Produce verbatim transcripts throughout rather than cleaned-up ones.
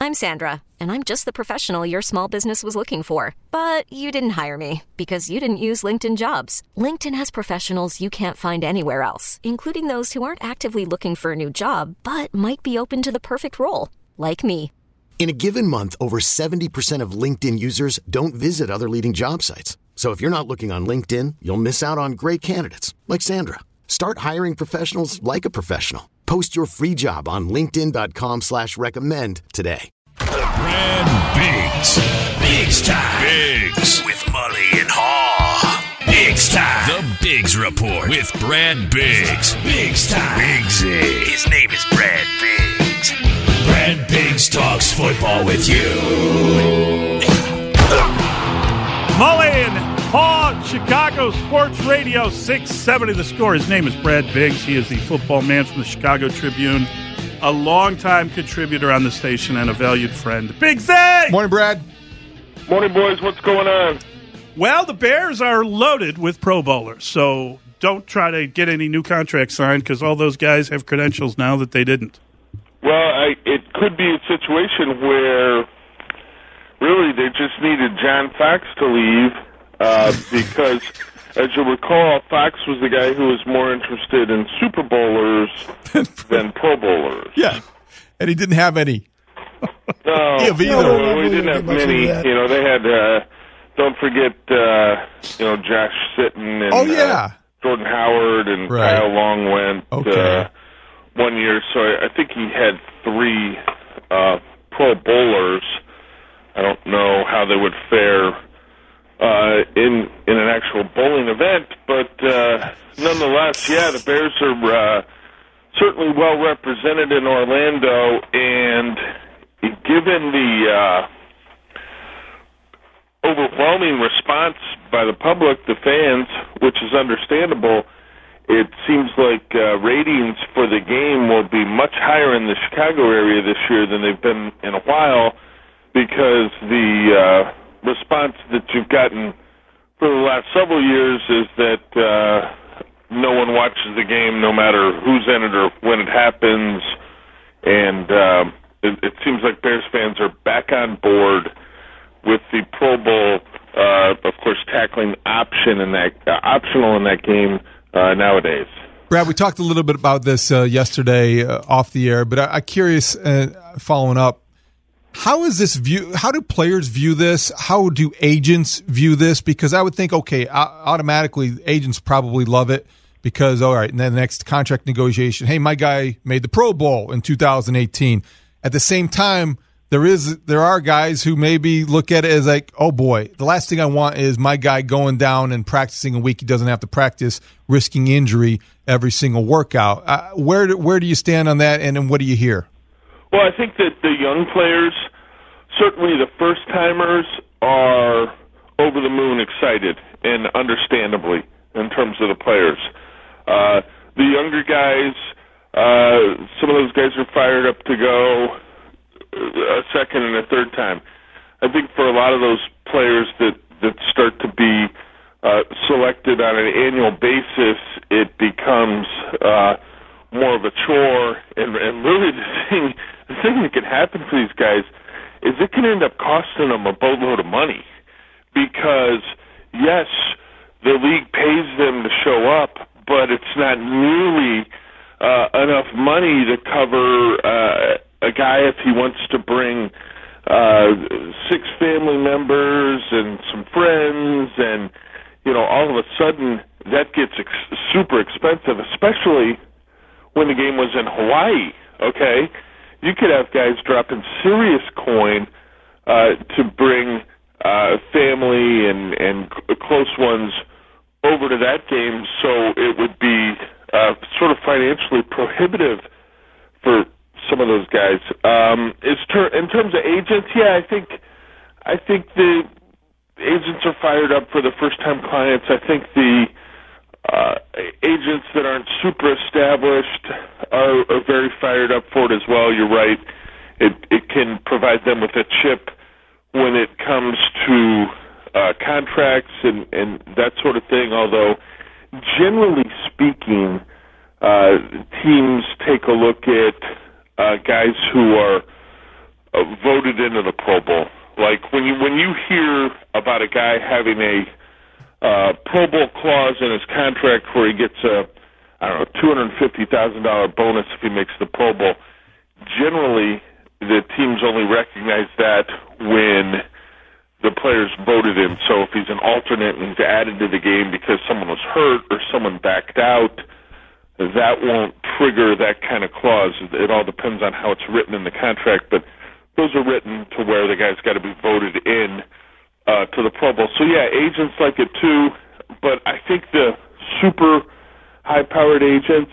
I'm Sandra, and I'm just the professional your small business was looking for. But you didn't hire me because you didn't use LinkedIn Jobs. LinkedIn has professionals you can't find anywhere else, including those who aren't actively looking for a new job, but might be open to the perfect role, like me. In a given month, over seventy percent of LinkedIn users don't visit other leading job sites. So if you're not looking on LinkedIn, you'll miss out on great candidates like Sandra. Start hiring professionals like a professional. Post your free job on linkedin.com slash recommend today. Brad Biggs. Biggs time. Biggs. With Mully and Haw. Biggs time. The Biggs Report with Brad Biggs. Biggs time. Biggsy. His name is Brad Biggs. Brad Biggs talks football with you. Mully and Haw, Chicago Sports Radio six seventy The Score. His name is Brad Biggs. He is the football man from the Chicago Tribune, a longtime contributor on the station and a valued friend. Biggsy! Morning, Brad. Morning, boys. What's going on? Well, the Bears are loaded with Pro Bowlers, so don't try to get any new contracts signed because all those guys have credentials now that they didn't. Well, I, it could be a situation where really they just needed John Fox to leave uh, because, as you recall, Fox was the guy who was more interested in Super Bowlers than Pro Bowlers. Yeah, and he didn't have any. No, either. no, we didn't have many. You know, they had, uh, don't forget, uh, you know, Josh Sitton and oh, yeah. uh, Jordan Howard and right. Kyle Long went okay. uh, one year. So I think he had three uh, Pro Bowlers. I don't know how they would fare uh, in in an actual bowling event, but uh, nonetheless, yeah, the Bears are uh, certainly well represented in Orlando, and given the uh, overwhelming response by the public, the fans, which is understandable, it seems like uh, ratings for the game will be much higher in the Chicago area this year than they've been in a while, because the uh, response that you've gotten for the last several years is that uh, no one watches the game no matter who's in it or when it happens, and uh, it, it seems like Bears fans are back on board with the Pro Bowl, uh, of course, tackling option in that uh, optional in that game uh, nowadays. Brad, we talked a little bit about this uh, yesterday uh, off the air, but I, I'm curious, uh, following up, how is this view? How do players view this? How do agents view this? Because I would think, okay, automatically agents probably love it because, all right, and then the next contract negotiation, hey, my guy made the Pro Bowl in two thousand eighteen. At the same time, there is there are guys who maybe look at it as like, oh boy, the last thing I want is my guy going down and practicing a week he doesn't have to practice, risking injury every single workout. Uh, where do, where do you stand on that, and, and what do you hear? Well, I think that the young players, certainly the first-timers, are over the moon excited, and understandably, in terms of the players. Uh, the younger guys, uh, some of those guys are fired up to go a second and a third time. I think for a lot of those players that, that start to be uh, selected on an annual basis, it becomes uh, more of a chore, and, and really the thing, the thing that can happen for these guys is it can end up costing them a boatload of money, because, yes, the league pays them to show up, but it's not nearly uh, enough money to cover uh, a guy if he wants to bring uh, six family members and some friends, and, you know, all of a sudden that gets ex- super expensive, especially when the game was in Hawaii, okay? You could have guys dropping serious coin uh, to bring uh, family and, and c- close ones over to that game, so it would be uh, sort of financially prohibitive for some of those guys. Um, is ter- in terms of agents, yeah, I think I think the agents are fired up for the first-time clients. I think the uh, agents that aren't super established are, are very fired up for it as well. You're right. It it can provide them with a chip when it comes to uh, contracts and, and that sort of thing, although generally speaking, uh, teams take a look at uh, guys who are uh, voted into the Pro Bowl. Like when you when you hear about a guy having a uh, Pro Bowl clause in his contract where he gets a I don't know two hundred fifty thousand dollars bonus if he makes the Pro Bowl, generally the teams only recognize that when the players voted in. So if he's an alternate and he's added to the game because someone was hurt or someone backed out, that won't trigger that kind of clause. It all depends on how it's written in the contract, but those are written to where the guy's got to be voted in uh, to the Pro Bowl. So, yeah, agents like it too, but I think the super high-powered agents,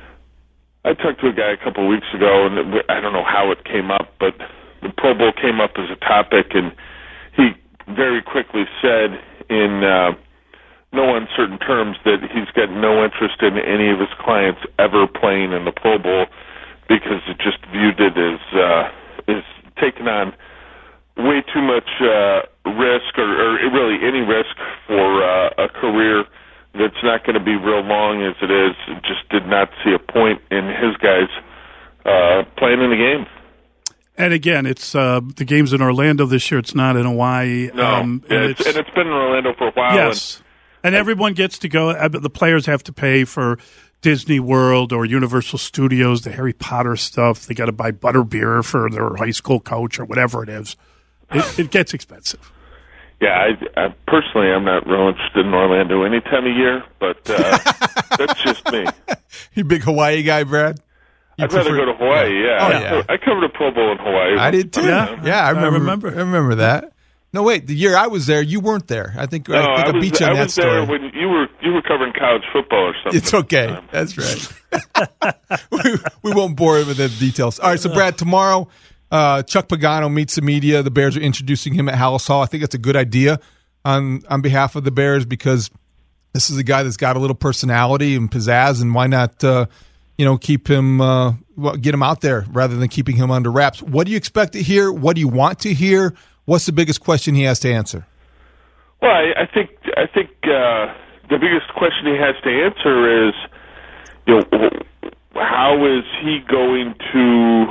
I talked to a guy a couple of weeks ago, and I don't know how it came up, but the Pro Bowl came up as a topic, and he very quickly said in uh, no uncertain terms that he's got no interest in any of his clients ever playing in the Pro Bowl because it just viewed it as uh, is taking on way too much uh, risk or, or really any risk for uh, a career that's not going to be real long as it is. It just did not see a point in his guys uh, playing in the game. And again, it's uh, the game's in Orlando this year. It's not in Hawaii. No, um, and, and, it's, it's, and it's been in Orlando for a while. Yes, and, and everyone gets to go. The players have to pay for Disney World or Universal Studios, the Harry Potter stuff. They got to buy butterbeer for their high school coach or whatever it is. It, it gets expensive. Yeah, I, I personally, I'm not real interested in Orlando any time of year, but uh, that's just me. You big Hawaii guy, Brad? You I'd rather prefer- go to Hawaii, yeah. Oh, I, yeah. I covered a Pro Bowl in Hawaii. I did too. Yeah, yeah I, remember, I remember. I remember that. No, wait. The year I was there, you weren't there. I think No, I think I, I was, beat you on I that was there story. when you were you were covering college football or something. It's okay. Um, That's right. we, we won't bore you with the details. All right, so Brad, tomorrow, uh, Chuck Pagano meets the media. The Bears are introducing him at Hallis Hall. I think that's a good idea on on behalf of the Bears because this is a guy that's got a little personality and pizzazz, and why not, uh, you know, keep him, uh, well, get him out there rather than keeping him under wraps. What do you expect to hear? What do you want to hear? What's the biggest question he has to answer? Well, I, I think I think uh, the biggest question he has to answer is, you know, how is he going to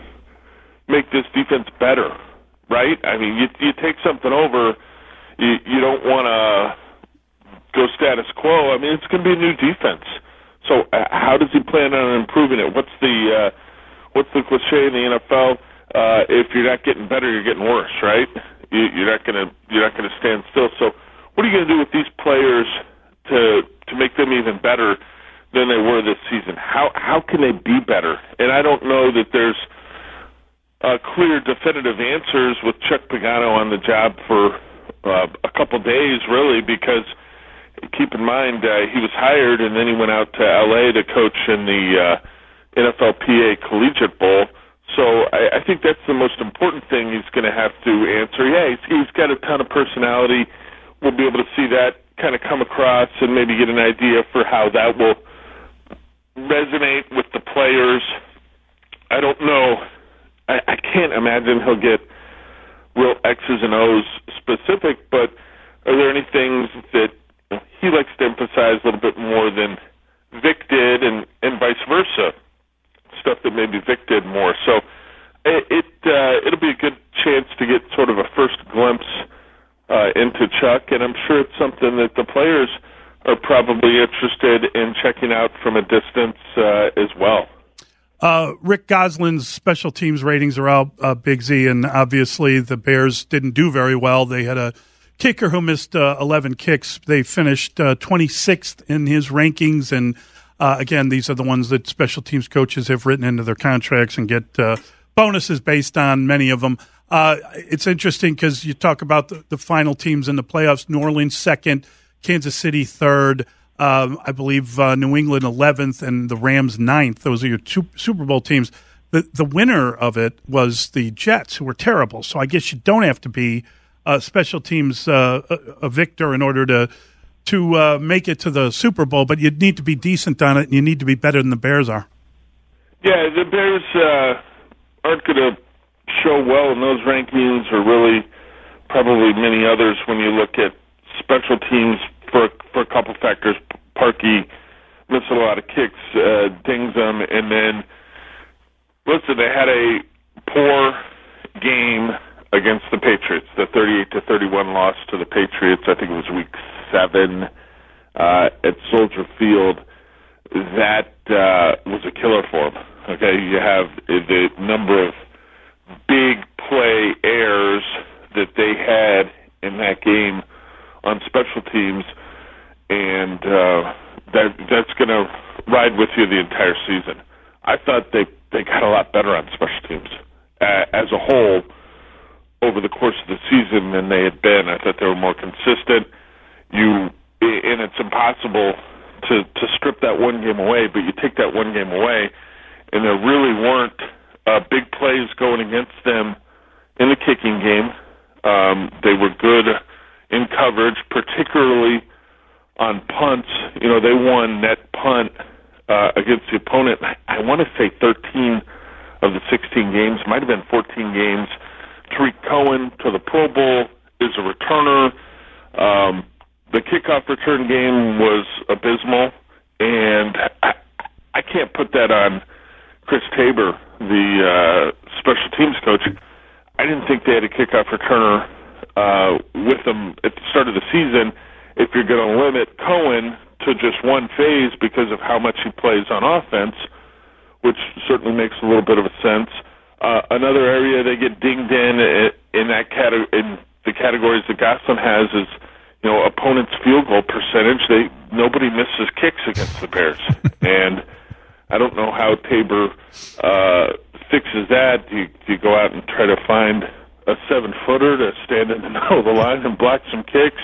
make this defense better? Right? I mean, you, you take something over, you, you don't want to go status quo. I mean, it's going to be a new defense. So, uh, how does he plan on improving it? What's the uh, what's the cliche in the N F L? Uh, if you're not getting better, you're getting worse, right? You, you're not gonna you're not gonna stand still. So, what are you gonna do with these players to to make them even better than they were this season? How how can they be better? And I don't know that there's uh, clear, definitive answers with Chuck Pagano on the job for uh, a couple days, really, because keep in mind uh, he was hired and then he went out to L A to coach in the uh, N F L P A Collegiate Bowl. So I, I think that's the most important thing he's going to have to answer. Yeah, he's, he's got a ton of personality. We'll be able to see that kind of come across and maybe get an idea for how that will resonate with the players. I don't know. I, I can't imagine he'll get real X's and O's specific, but are there any things that he likes to emphasize a little bit more than Vic did and, and vice versa? Stuff that maybe Vic did more. So it, it uh, it'll be a good chance to get sort of a first glimpse uh, into Chuck, and I'm sure it's something that the players are probably interested in checking out from a distance uh, as well. Uh, Rick Gosselin's special teams ratings are out, uh, Big Z, and obviously the Bears didn't do very well. They had a kicker who missed uh, eleven kicks. They finished uh, twenty-sixth in his rankings, and Uh, again, these are the ones that special teams coaches have written into their contracts and get uh, bonuses based on, many of them. Uh, it's interesting because you talk about the, the final teams in the playoffs. New Orleans second, Kansas City third, um, I believe uh, New England eleventh, and the Rams ninth. Those are your two Super Bowl teams. The, the winner of it was the Jets, who were terrible. So I guess you don't have to be uh, special teams uh, a, a victor in order to to uh, make it to the Super Bowl, but you need to be decent on it, and you need to be better than the Bears are. Yeah, the Bears uh, aren't going to show well in those rankings, or really probably many others when you look at special teams for, for a couple factors. Parkey missing a lot of kicks, uh, dings them, and then, listen, they had a poor game against the Patriots, the thirty-eight to thirty-one loss to the Patriots, I think it was week seven uh, at Soldier Field, that uh, was a killer for them. Okay, you have the number of big play errors that they had in that game on special teams, and uh, that that's going to ride with you the entire season. I thought they, they got a lot better on special teams uh, as a whole over the course of the season than they had been. I thought they were more consistent. You and it's impossible to, to strip that one game away, but you take that one game away, and there really weren't uh, big plays going against them in the kicking game. Um, they were good in coverage, particularly on punts. You know, they won net punt uh, against the opponent. I want to say thirteen of the sixteen games, might have been fourteen games. Tariq Cohen to the Pro Bowl is a returner. Um, the kickoff return game was abysmal, and I, I can't put that on Chris Tabor, the uh, special teams coach. I didn't think they had a kickoff returner uh, with them at the start of the season. If you're going to limit Cohen to just one phase because of how much he plays on offense, which certainly makes a little bit of a sense. Uh, another area they get dinged in in that cate- in the categories that Goslin has is, you know, opponent's field goal percentage. They nobody misses kicks against the Bears, and I don't know how Tabor uh, fixes that. Do you, do you go out and try to find a seven-footer to stand in the middle of the line and block some kicks?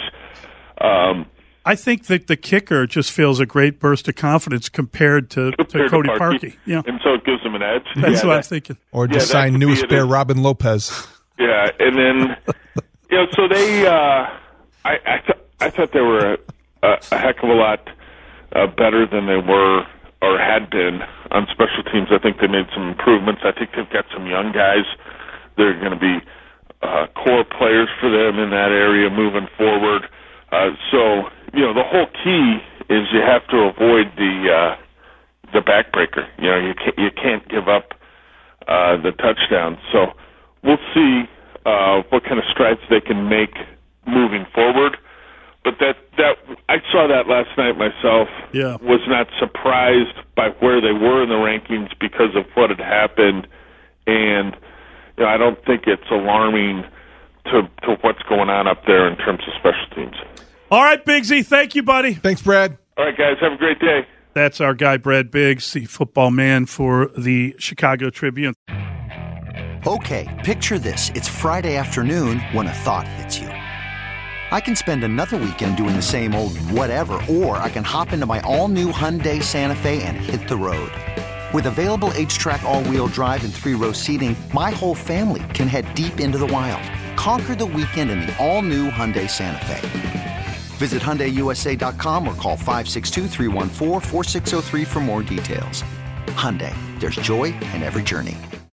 Um, I think that the kicker just feels a great burst of confidence compared to, compared to Cody to Parkey. Parkey. Yeah. And so it gives them an edge. That's yeah, what that, I'm thinking. Or just yeah, sign newest bear Robin Lopez. Yeah, and then, you know, so they, uh, I, I, th- I thought they were a, a, a heck of a lot uh, better than they were or had been on special teams. I think they made some improvements. I think they've got some young guys that are going to be uh, core players for them in that area moving forward. Uh, so, you know, the whole key is you have to avoid the uh, the backbreaker. You know, you can't, you can't give up uh, the touchdown. So we'll see uh, what kind of strides they can make moving forward. But that, that I saw that last night myself. Yeah. Was not surprised by where they were in the rankings because of what had happened, and you know, I don't think it's alarming to to what's going on up there in terms of special teams. All right, Bigsy, thank you, buddy. Thanks, Brad. All right, guys, have a great day. That's our guy, Brad Biggs, the football man for the Chicago Tribune. Okay, picture this. It's Friday afternoon when a thought hits you. I can spend another weekend doing the same old whatever, or I can hop into my all-new Hyundai Santa Fe and hit the road. With available H-Track all-wheel drive and three-row seating, my whole family can head deep into the wild. Conquer the weekend in the all-new Hyundai Santa Fe. Visit Hyundai U S A dot com or call five six two, three one four, four six zero three for more details. Hyundai, there's joy in every journey.